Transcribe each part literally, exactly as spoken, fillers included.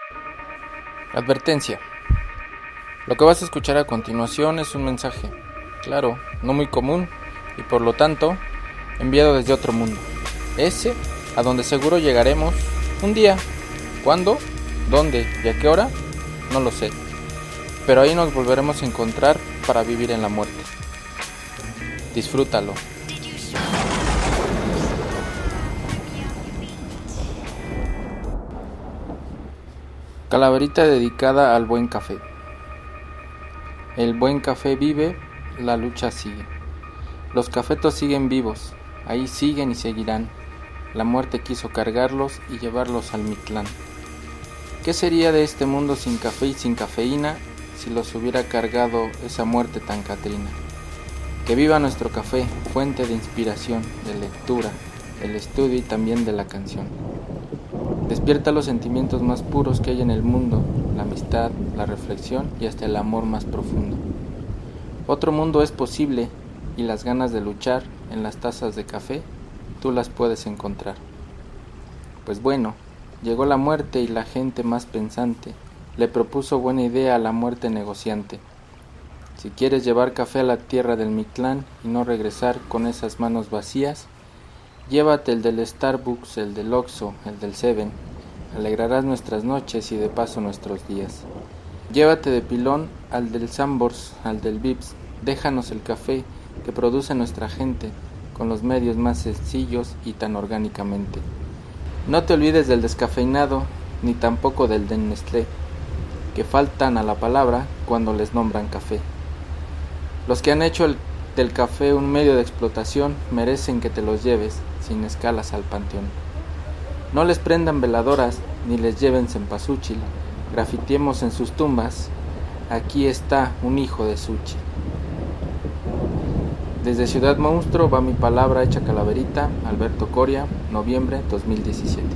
Advertencia. Lo que vas a escuchar a continuación es un mensaje, claro, no muy común y por lo tanto enviado desde otro mundo. Ese a donde seguro llegaremos un día. ¿Cuándo? ¿Dónde? ¿Y a qué hora? No lo sé. Pero ahí nos volveremos a encontrar para vivir en la muerte. Disfrútalo. Calaverita dedicada al buen café. El buen café vive, la lucha sigue. Los cafetos siguen vivos, ahí siguen y seguirán. La muerte quiso cargarlos y llevarlos al Mictlán. ¿Qué sería de este mundo sin café y sin cafeína si los hubiera cargado esa muerte tan catrina? Que viva nuestro café, fuente de inspiración, de lectura, del estudio y también de la canción. Despierta los sentimientos más puros que hay en el mundo, la amistad, la reflexión y hasta el amor más profundo. Otro mundo es posible y las ganas de luchar en las tazas de café, tú las puedes encontrar. Pues bueno, llegó la muerte y la gente más pensante le propuso buena idea a la muerte negociante. Si quieres llevar café a la tierra del Mictlán y no regresar con esas manos vacías, llévate el del Starbucks, el del Oxxo, el del Seven. Alegrarás nuestras noches y de paso nuestros días. Llévate de pilón al del Sambors, al del Vips. Déjanos el café que produce nuestra gente con los medios más sencillos y tan orgánicamente. No te olvides del descafeinado ni tampoco del de Nestlé, que faltan a la palabra cuando les nombran café. Los que han hecho el, del café un medio de explotación merecen que te los lleves sin escalas al panteón. No les prendan veladoras ni les lleven cempasúchil, grafitiemos en sus tumbas, aquí está un hijo de Suchi. Desde Ciudad Monstruo va mi palabra hecha calaverita, Alberto Coria, noviembre dos mil diecisiete.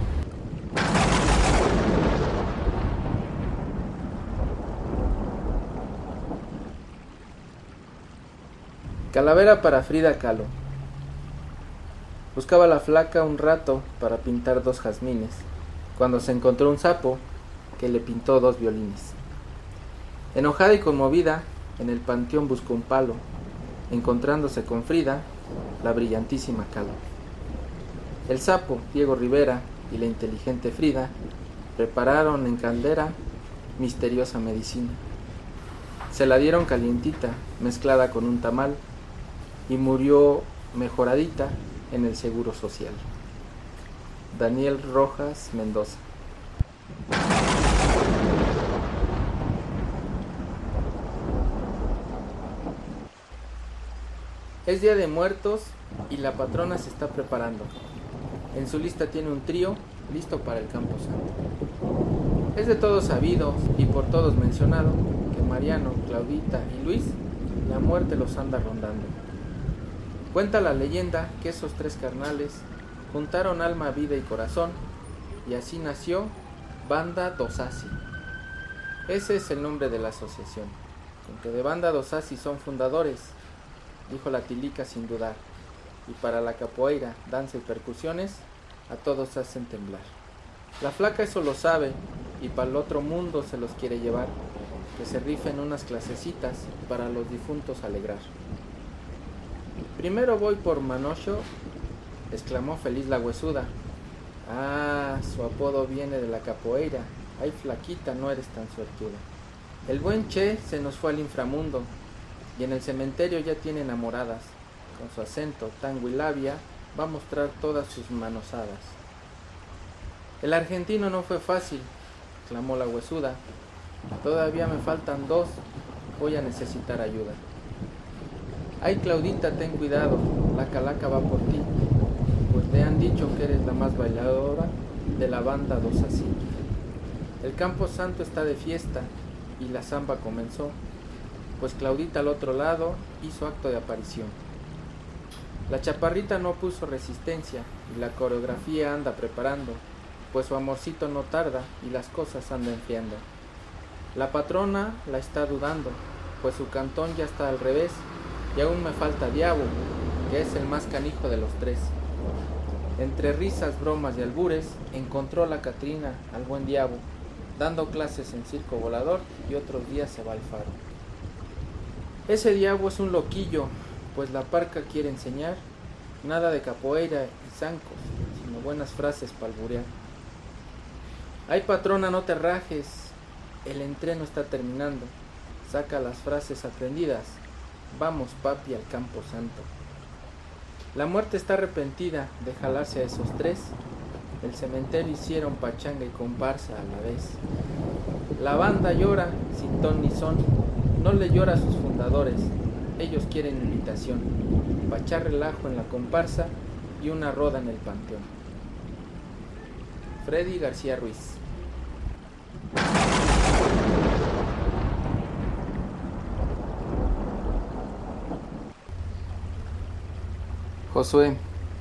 Calavera para Frida Kahlo. Buscaba la flaca un rato para pintar dos jazmines, cuando se encontró un sapo que le pintó dos violines. Enojada y conmovida, en el panteón buscó un palo, encontrándose con Frida, la brillantísima Kahlo. El sapo, Diego Rivera, y la inteligente Frida prepararon en caldera misteriosa medicina. Se la dieron calientita, mezclada con un tamal, y murió mejoradita en el Seguro Social. Daniel Rojas Mendoza. Es Día de Muertos y la patrona se está preparando. En su lista tiene un trío listo para el Campo Santo. Es de todos sabido y por todos mencionado que Mariano, Claudita y Luis, la muerte los anda rondando. Cuenta la leyenda que esos tres carnales juntaron alma, vida y corazón y así nació Banda dos Asi. Ese es el nombre de la asociación. Aunque de Banda dos Asi son fundadores, dijo la Tilica sin dudar, y para la capoeira, danza y percusiones, a todos hacen temblar. La flaca eso lo sabe y para el otro mundo se los quiere llevar, que se rifen unas clasecitas para los difuntos alegrar. Primero voy por Manocho, exclamó feliz la huesuda. Ah, su apodo viene de la capoeira, ay flaquita, no eres tan suertuda. El buen Che se nos fue al inframundo, y en el cementerio ya tiene enamoradas, con su acento tango y labia va a mostrar todas sus manosadas. El argentino no fue fácil, clamó la huesuda, todavía me faltan dos, voy a necesitar ayuda. Ay Claudita, ten cuidado, la calaca va por ti, pues te han dicho que eres la más bailadora de la Banda dos Asi. El Campo Santo está de fiesta y la zamba comenzó, pues Claudita al otro lado hizo acto de aparición. La chaparrita no puso resistencia y la coreografía anda preparando, pues su amorcito no tarda y las cosas andan enfriando. La patrona la está dudando, pues su cantón ya está al revés y aún me falta Diabo, que es el más canijo de los tres. Entre risas, bromas y albures encontró la Catrina al buen Diabo dando clases en circo volador y otros días se va al faro. Ese diablo es un loquillo, pues la parca quiere enseñar nada de capoeira y zancos, sino buenas frases para alburear. Ay patrona, no te rajes, el entreno está terminando, saca las frases aprendidas, vamos papi al campo santo. La muerte está arrepentida de jalarse a esos tres, el cementerio hicieron pachanga y comparsa a la vez. La banda llora sin ton ni son, no le llora a sus fundadores, ellos quieren invitación, pa' echar relajo en la comparsa y una roda en el panteón. Freddy García Ruiz. Josué.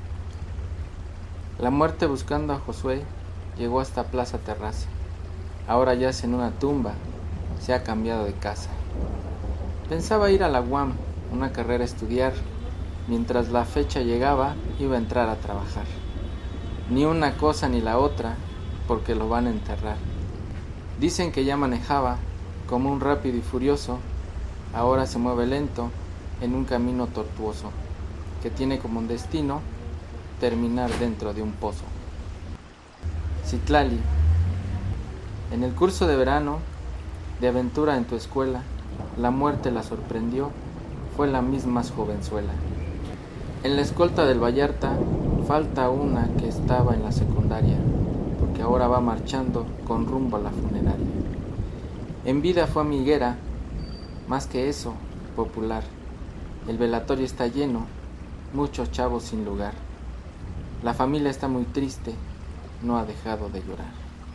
La muerte buscando a Josué llegó hasta Plaza Terraza. Ahora yace en una tumba, se ha cambiado de casa. Pensaba ir a la U A M, una carrera a estudiar. Mientras la fecha llegaba, iba a entrar a trabajar. Ni una cosa ni la otra, porque lo van a enterrar. Dicen que ya manejaba, como un rápido y furioso. Ahora se mueve lento, en un camino tortuoso, que tiene como un destino terminar dentro de un pozo. Citlali. En el curso de verano, de aventura en tu escuela, la muerte la sorprendió, fue la misma jovenzuela. En la escolta del Vallarta, falta una que estaba en la secundaria, porque ahora va marchando con rumbo a la funeraria. En vida fue amiguera, más que eso, popular. El velatorio está lleno, muchos chavos sin lugar. La familia está muy triste, no ha dejado de llorar.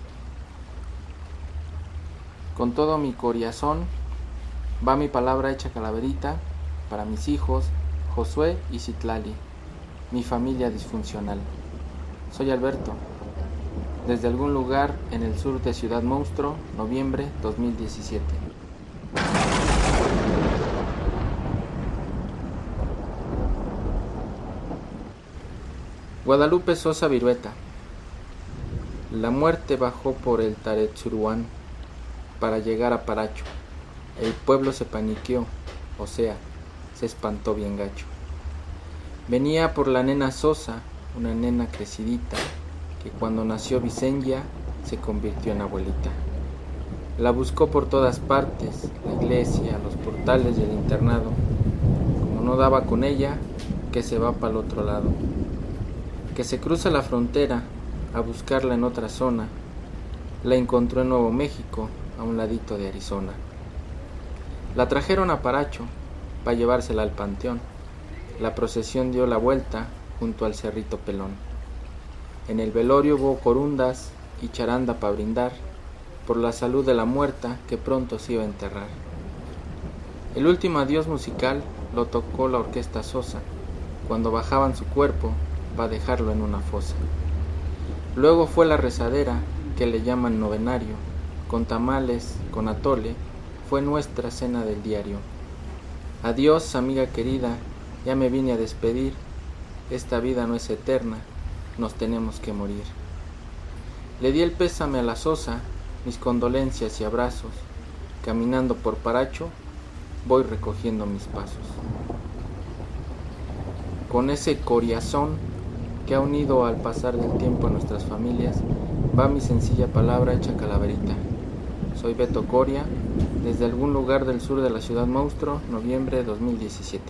Con todo mi corazón va mi palabra hecha calaverita para mis hijos, Josué y Citlali, mi familia disfuncional. Soy Alberto, desde algún lugar en el sur de Ciudad Monstruo, noviembre dos mil diecisiete. Guadalupe Sosa Virueta. La muerte bajó por el Taretsuruán para llegar a Paracho. El pueblo se paniqueó, o sea, se espantó bien gacho. Venía por la nena Sosa, una nena crecidita, que cuando nació Vicenya se convirtió en abuelita. La buscó por todas partes, la iglesia, los portales y el internado. Como no daba con ella, que se va para el otro lado. Que se cruza la frontera a buscarla en otra zona. La encontró en Nuevo México, a un ladito de Arizona. La trajeron a Paracho para llevársela al panteón. La procesión dio la vuelta junto al Cerrito Pelón. En el velorio hubo corundas y charanda para brindar por la salud de la muerta que pronto se iba a enterrar. El último adiós musical lo tocó la orquesta Sosa cuando bajaban su cuerpo para dejarlo en una fosa. Luego fue la rezadera, que le llaman novenario, con tamales, con atole, fue nuestra cena del diario. Adiós, amiga querida, ya me vine a despedir, esta vida no es eterna, nos tenemos que morir. Le di el pésame a la Sosa, mis condolencias y abrazos, caminando por Paracho, voy recogiendo mis pasos. Con ese corazón que ha unido al pasar del tiempo a nuestras familias, va mi sencilla palabra hecha calaverita. Soy Beto Coria, desde algún lugar del sur de la Ciudad Monstruo, noviembre de dos mil diecisiete.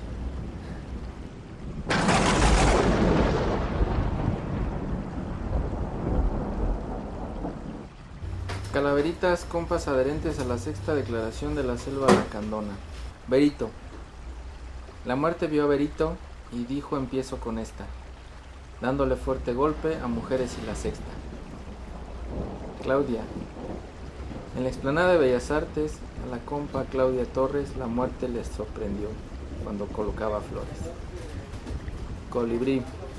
Calaveritas, compas adherentes a la sexta declaración de la selva lacandona. Berito. La muerte vio a Berito y dijo: empiezo con esta, dándole fuerte golpe a mujeres y la sexta. Claudia. En la explanada de Bellas Artes, a la compa Claudia Torres la muerte les sorprendió cuando colocaba flores. Colibrí.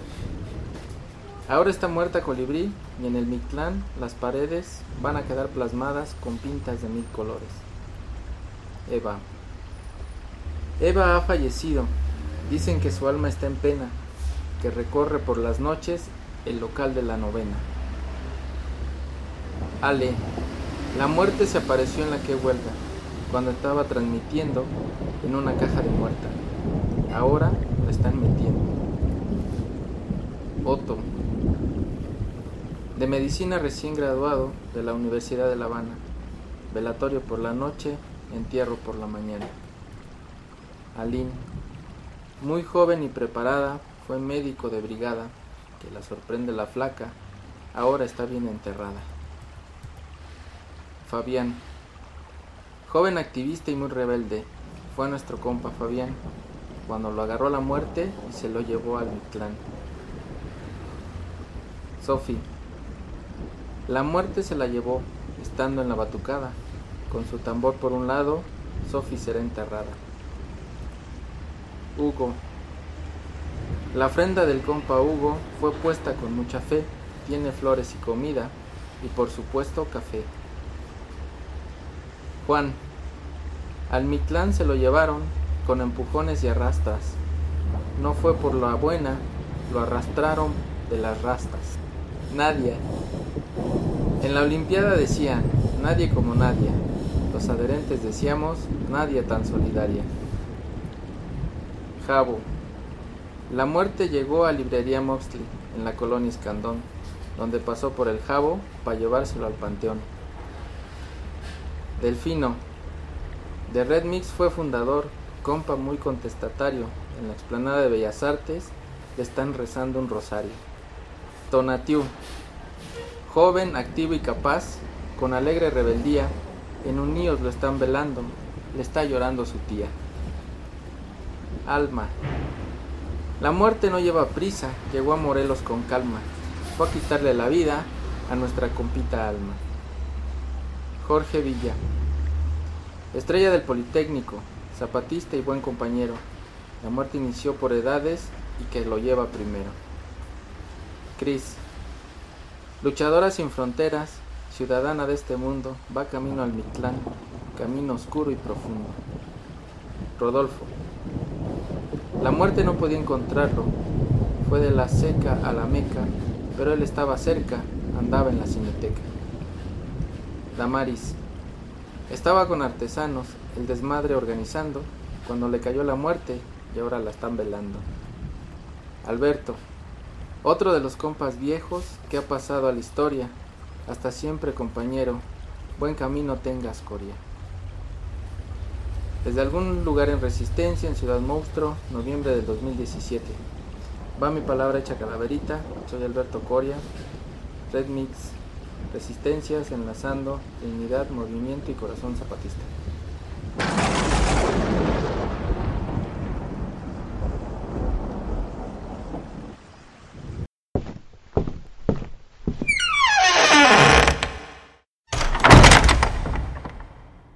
Ahora está muerta Colibrí y en el Mictlán las paredes van a quedar plasmadas con pintas de mil colores. Eva. Eva ha fallecido. Dicen que su alma está en pena, que recorre por las noches el local de la novena. Ale. La muerte se apareció en la que huelga, cuando estaba transmitiendo en una caja de muerta. Ahora la están metiendo. Otto, de medicina recién graduado de la Universidad de La Habana. Velatorio por la noche, entierro por la mañana. Aline, muy joven y preparada, fue médico de brigada, que la sorprende la flaca, ahora está bien enterrada. Fabián, joven activista y muy rebelde, fue nuestro compa Fabián, cuando lo agarró la muerte y se lo llevó al Mictlán. Sophie, la muerte se la llevó, estando en la batucada, con su tambor por un lado, Sophie será enterrada. Hugo, la ofrenda del compa Hugo fue puesta con mucha fe, tiene flores y comida, y por supuesto café. Juan, al Mictlán se lo llevaron con empujones y arrastras, no fue por la buena, lo arrastraron de las rastas. Nadia, en la Olimpiada decían, nadie como Nadia, los adherentes decíamos, nadie tan solidaria. Jabo, la muerte llegó a Librería Moxley, en la colonia Escandón, donde pasó por el Jabo para llevárselo al panteón. Delfino, de Red Mix fue fundador, compa muy contestatario, en la explanada de Bellas Artes le están rezando un rosario. Tonatiu, joven, activo y capaz, con alegre rebeldía, en Unidos lo están velando, le está llorando su tía. Alma, la muerte no lleva prisa, llegó a Morelos con calma, fue a quitarle la vida a nuestra compita Alma. Jorge Villa, estrella del Politécnico, zapatista y buen compañero, la muerte inició por edades y que lo lleva primero. Cris, luchadora sin fronteras, ciudadana de este mundo, va camino al Mictlán, camino oscuro y profundo. Rodolfo, la muerte no podía encontrarlo, fue de la Seca a la Meca, pero él estaba cerca, andaba en la cineteca. Damaris, estaba con artesanos, el desmadre organizando, cuando le cayó la muerte y ahora la están velando. Alberto, otro de los compas viejos que ha pasado a la historia, hasta siempre compañero, buen camino tengas Coria. Desde algún lugar en Resistencia, en Ciudad Monstruo, noviembre del dos mil diecisiete. Va mi palabra hecha calaverita, soy Alberto Coria, Red Mix, Resistencias, enlazando dignidad, movimiento y corazón zapatista.